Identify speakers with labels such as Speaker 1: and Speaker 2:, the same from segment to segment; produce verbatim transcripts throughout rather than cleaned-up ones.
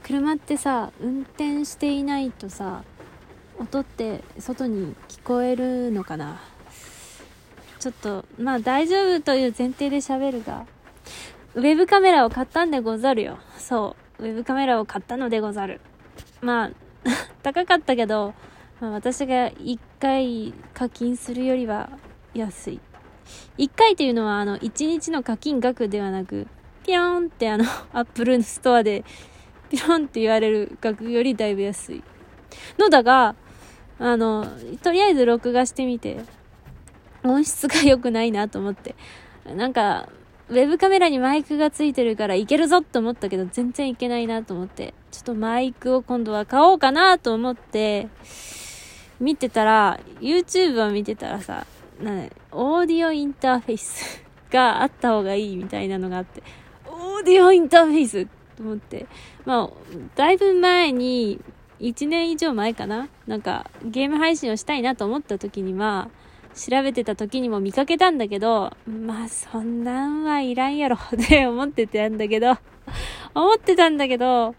Speaker 1: 車ってさ、運転していないとさ、音って外に聞こえるのかな。ちょっとまあ大丈夫という前提で喋るが、ウェブカメラを買ったんでござるよ。そうウェブカメラを買ったのでござる。まあ高かったけど、まあ、私がいっかい課金するよりは安い。いっかいっていうのはあのいちにちの課金額ではなく、ピローンってあのアップルストアでピローンって言われる額よりだいぶ安いのだが、あのとりあえず録画してみて音質が良くないなと思って、なんかウェブカメラにマイクがついてるからいけるぞと思ったけど全然いけないなと思って、ちょっとマイクを今度は買おうかなと思って見てたら、 YouTube を見てたらさ、なんオーディオインターフェースがあった方がいいみたいなのがあって、オーディオインターフェースと思って、まあだいぶ前にいちねん以上前かな、なんかゲーム配信をしたいなと思った時には調べてた時にも見かけたんだけど、まあそんなんはいらんやろって思ってたんだけど思ってたんだけど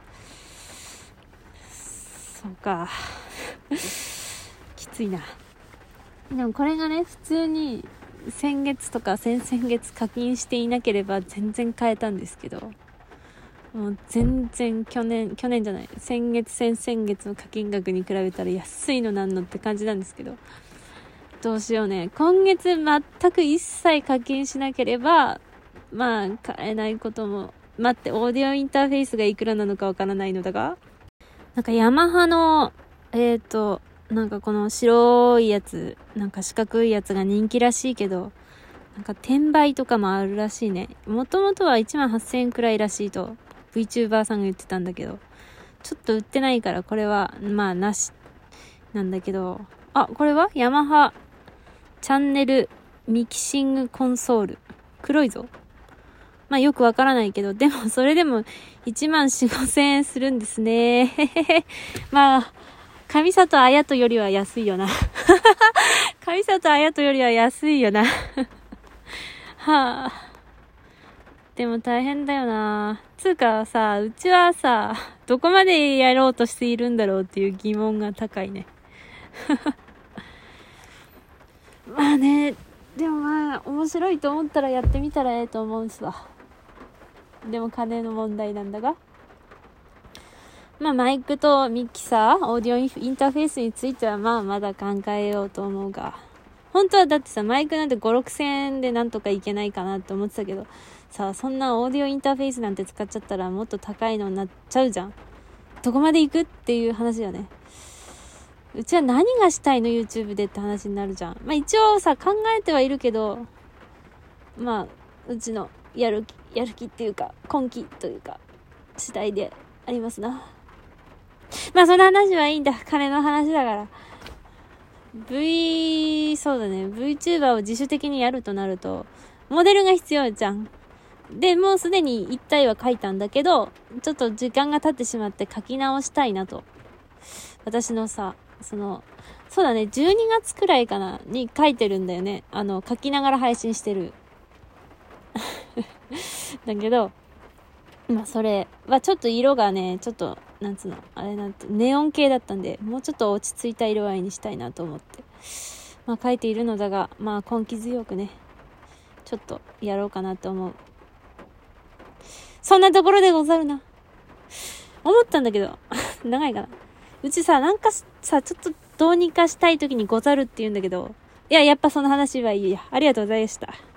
Speaker 1: そうかきついな。でもこれがね、普通に先月とか先々月課金していなければ全然買えたんですけど、もう全然去年去年じゃない先月先々月の課金額に比べたら安いのなんのって感じなんですけど、どうしようね。今月全く一切課金しなければまあ買えないことも。待って、オーディオインターフェースがいくらなのかわからないのだが、なんかヤマハのえーとなんかこの白いやつ、なんか四角いやつが人気らしいけど、なんか転売とかもあるらしいね。もともとはいちまんはっせんえんくらいらしいと VTuber さんが言ってたんだけど、ちょっと売ってないからこれはまあなしなんだけど、あ、これはヤマハチャンネルミキシングコンソール、黒いぞ。まあよくわからないけど、でもそれでもいちまんよんせんごせんえんするんですね。まあ上里彩人よりは安いよな上里彩人よりは安いよなはあ、でも大変だよな。つうかさ、うちはさ、どこまでやろうとしているんだろうっていう疑問が高いねまあね、でもまあ面白いと思ったらやってみたらええと思うんすわ。でも金の問題なんだが、まあマイクとミキサー、オーディオインターフェースについてはまあまだ考えようと思うが、本当はだってさ、マイクなんてご、ろくせんえんでなんとかいけないかなって思ってたけどさ、そんなオーディオインターフェースなんて使っちゃったらもっと高いのになっちゃうじゃん。どこまで行くっていう話だね。うちは何がしたいの YouTube でって話になるじゃん。まあ一応さ考えてはいるけど、まあうちのやる気やる気っていうか根気というか次第でありますな。まあその話はいいんだ、金の話だから。 V そうだね VTuber を自主的にやるとなるとモデルが必要じゃん。でもうすでに一体は書いたんだけど、ちょっと時間が経ってしまって書き直したいなと。私のさ、そのそうだねじゅうにがつくらいかなに書いてるんだよね。あの書きながら配信してるだけど、まあそれはちょっと色がね、ちょっとなんつうのあれなんてネオン系だったんで、もうちょっと落ち着いた色合いにしたいなと思ってまあ書いているのだが、まあ根気強くねちょっとやろうかなと思う。そんなところでござるな。思ったんだけど長いかな。うちさ、なんかさちょっとどうにかしたい時にござるって言うんだけど、いややっぱその話はいいや。ありがとうございました。